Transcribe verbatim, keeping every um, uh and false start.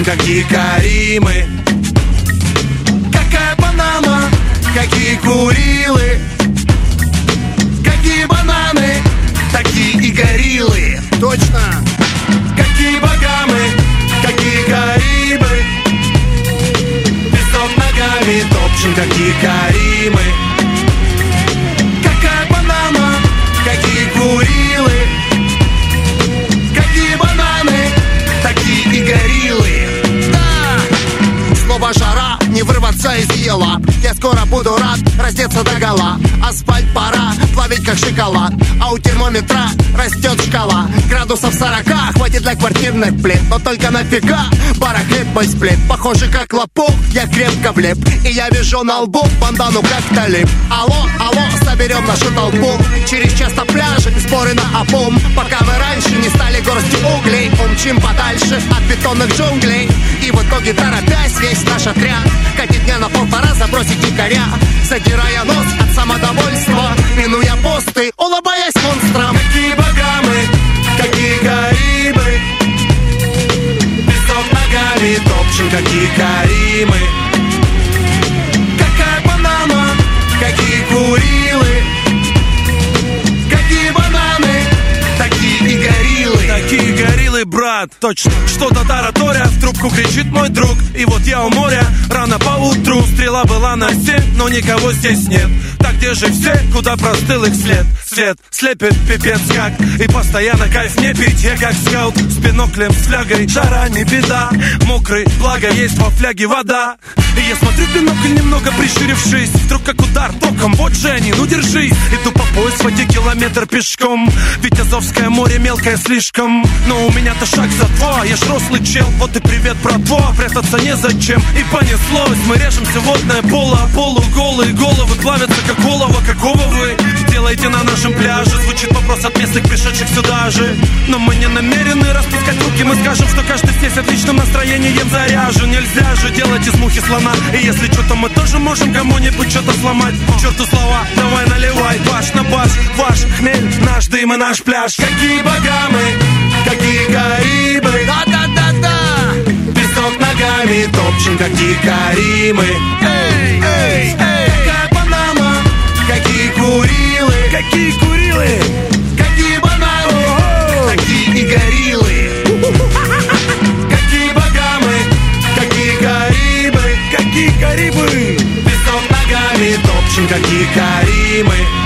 какие Каримы. Какая Панама, какие Курилы. Какие бананы, такие и гориллы. Точно. Какие Багамы, какие Карибы. Песок ногами топчем, какие Каримы. Какая Панама, какие Курилы. Какие бананы, такие и гориллы. Да. Слово жара, не вырваться из ее лап. Я скоро буду рад раздеться догола. Асфальт пора плавить как шоколад. А у термометра растет шкала. Градусов сорока хватит для квартирных плит. Но только нафига барахлит мой сплит. Похоже как лопух, я крепко влип. И я вижу на лбу бандану как талиб. Алло, алло, соберем нашу толпу. Через час на пляже сборы на обум. Пока мы раньше не стали горстью углей. Умчим подальше от бетонных джунглей. И в итоге торопясь весь наш отряд катит дня на полтора забросить дикаря. Задирая нос от самодовольства, минуя посты, улыбаясь монстрам. Какие Багамы, какие Карибы. Песок ногами топчем, какие Каримы. Какая Панама, какие Курилы. Какие бананы, такие и гориллы. Такие гориллы, брат, точно. Что-то тараторя, в трубку кричит мой друг. И вот я у моря, рано поутру. Стрела была на семь, но никого здесь нет. Так где же все, куда простыл их след? Свет слепит пипец как. И постоянно кайф не пить. Я как скаут с биноклем, с флягой. Жара не беда, мокрый, благо есть во фляге вода. И я смотрю в бинокль, немного прищурившись. Вдруг как удар током, вот же они, ну держись. Иду по пояс, воде километр пешком. Ведь Азовское море мелкое слишком. Но у меня-то шаг за два, я ж рослый чел. Вот и привет, братва, прятаться незачем. И понеслось, мы режемся водное поло. Полуголые головы плавятся как олово. Какого вы делаете на нашем пляже? Звучит вопрос от местных, пришедших сюда же. Но мы не намерены распускать руки. Мы скажем, что каждый здесь отличным настроением заряжен. Нельзя же делать из мухи слона. И если что-то мы тоже можем кому-нибудь что-то сломать. К черту слова, давай наливай. Баш на баш, ваш хмель, наш дым и наш пляж. Какие Багамы, какие Карибы. Да-да-да-да. Песок ногами топчем, какие Каримы. Эй, эй, эй. Какая Панама, какие Курилы. Какие Курилы. Какие бананы, О-о-о. такие и гориллы. Какие Багамы, какие Карибы. Какие Карибы. Песок ногами топчем, какие Каримы.